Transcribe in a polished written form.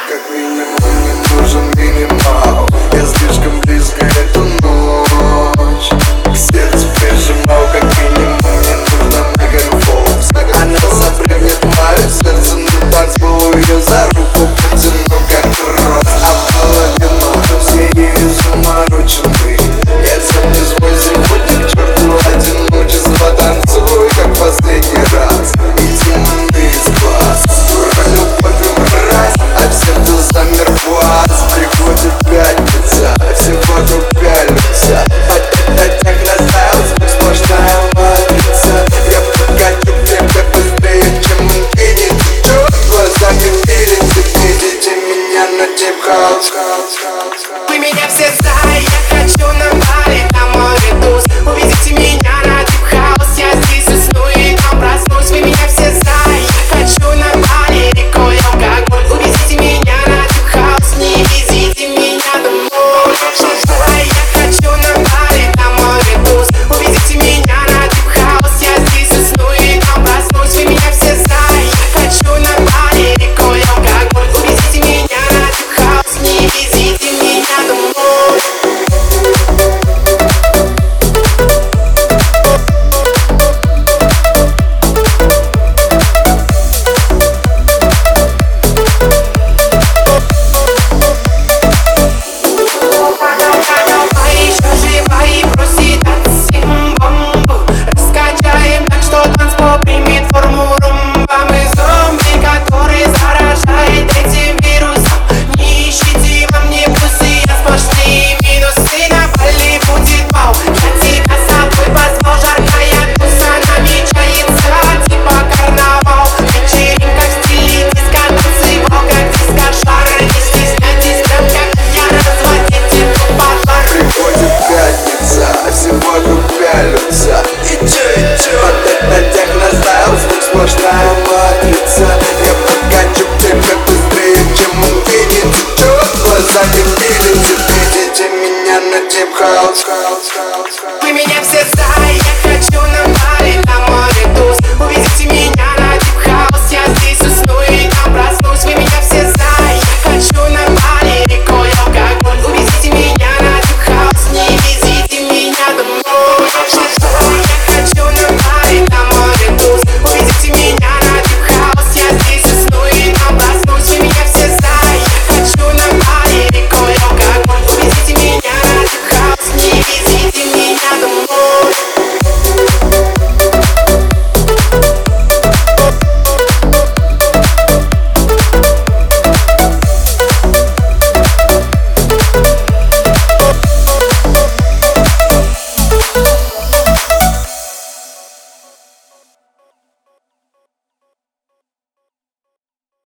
Как минимум мне нужен минимал. Я слишком близко эту ночь к сердцу прижимал. Как минимум мне нужно мегафокс. Она запрыгнет в мое сердце на танцполу, ее за руку потяну как рост. А в голове ночью все ее заморочены. Я сам не свой сегодня к черту одиночество. Танцую как последний раз и темноты из глаз. Дура любовь и мразь, а в сердце замер глаз. Приходит пятница, все вокруг пялятся. Это техно-стайл, сплошная матрица. Я подкачу к тебе быстрее, чем он видит. Черт, глазами верите, видите меня на дип-хаус. Вы меня все знаете, я хочу на Бали, на море туз. Увезите меня на дип-хаус, я здесь усну и там проснусь. Вы меня все знаете, я хочу на Бали, рекой алкоголь. Увезите меня на дип-хаус, не везите меня домой. Я хочу на Бали, на море туз. Увезите меня на дип-хаус, я здесь усну и там проснусь. Вы меня все знаете, я хочу на Бали, рекой алкоголь. Увезите меня на дип-хаус, не везите меня домой. Сплошная матрица. Я подкачу к тебе быстрее, чем он видит. Черт, глазами видите, видите меня на дип-хаус.